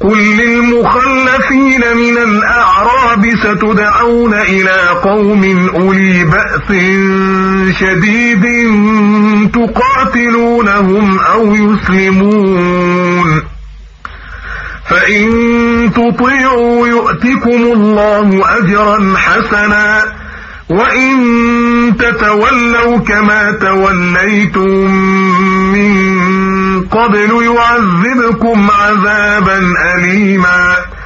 قل للمخلفين من الأعراب ستدعون إلى قوم أولي بأس شديد تقاتلونهم أو يسلمون، فإن تطيعوا يؤتكم الله أجرا حسنا، وإن تتولوا كما توليتم من قبل يعذبكم عذابا أليما.